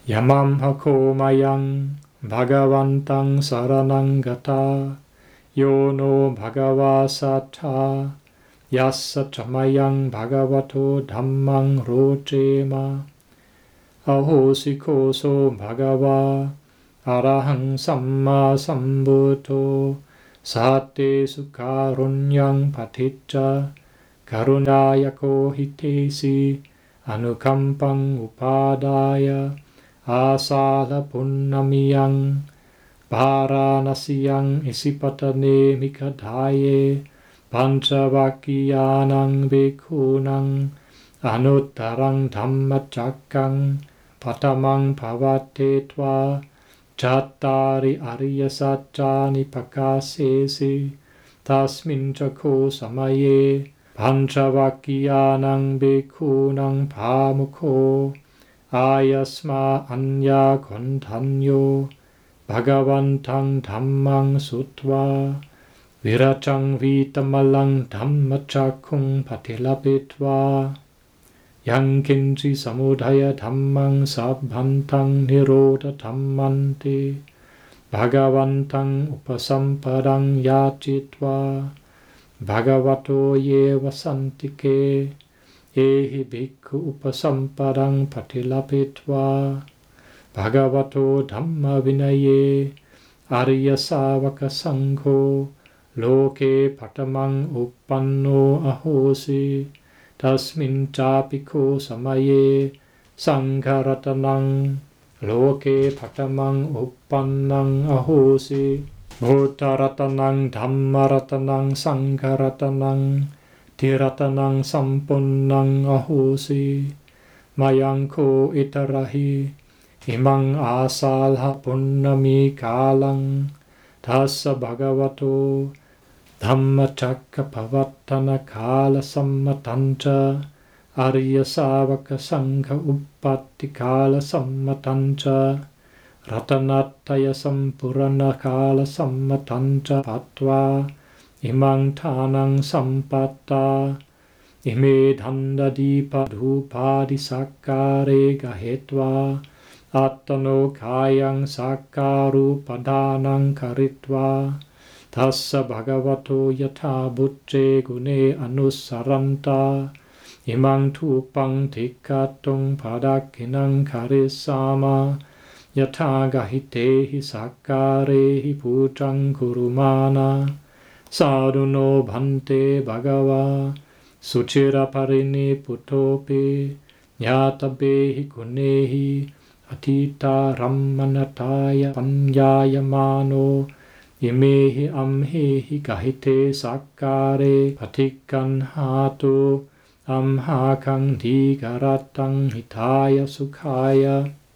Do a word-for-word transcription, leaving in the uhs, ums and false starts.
Yamam hako mayang bhagavantang saranang gata yo no bhagava sattha yassa chamayang bhagavato dhammang rojema ahosiko so bhagava arahang samma sambuddho sate sukharunyang paticca karunayako hitesi anukampang upadaya asala punnamiyang Varanasiyang isipatane mikadaye pancavakiyanang bhikkhunang anuttarang dhammacakkhang patamang bhavatetva chattari ariya saccani pakasesi tasmin cakko samaye pancavakiyanang bhikkhunang phamukho ayasma anya kontanyo Bhagavantang dhammang sutva viracang vitamalang dhammacakkung patilapitva yang kinci samudaya dhammang sabbhantang nirodha dhammanti Bhagavantang upasampadang yacitva Bhagavato yeva santike ehi bhikkhu upasampadang patilapitva Bhagavato dhamma vinaye arya savaka sangho loke patamang uppanno ahosi tasmin capiko samaye sangaratanang loke patamang uppannang ahosi bhuttaratanang dhammaratanang sangaratanang tiratanang sampunnang ahosi mayangko itarahi imang asalha punnami kalang tassa bhagavato dhammacakka pavattana kala sammatanca arya savaka sangha uppatti kala sammatanca ratanattaya sampurana kala sammatanca patva imang thanang sampatta ime dhanda dipa dhupadi sakkare gahetva attano kayang sakkaru padanang karitva tassa bhagavato yatha bucce gune anussaranta imang thupang tikkatung padakkinang karisama yatha gahitehi sakkarehi pucang kurumana sadhuno bhante bhagava sucira parini putopi nyatabehi gunehi Atita rammanataya panyayamano imehi amhehi kahite sakkare patikkan hatu amhakang digaratang hitaya sukhaya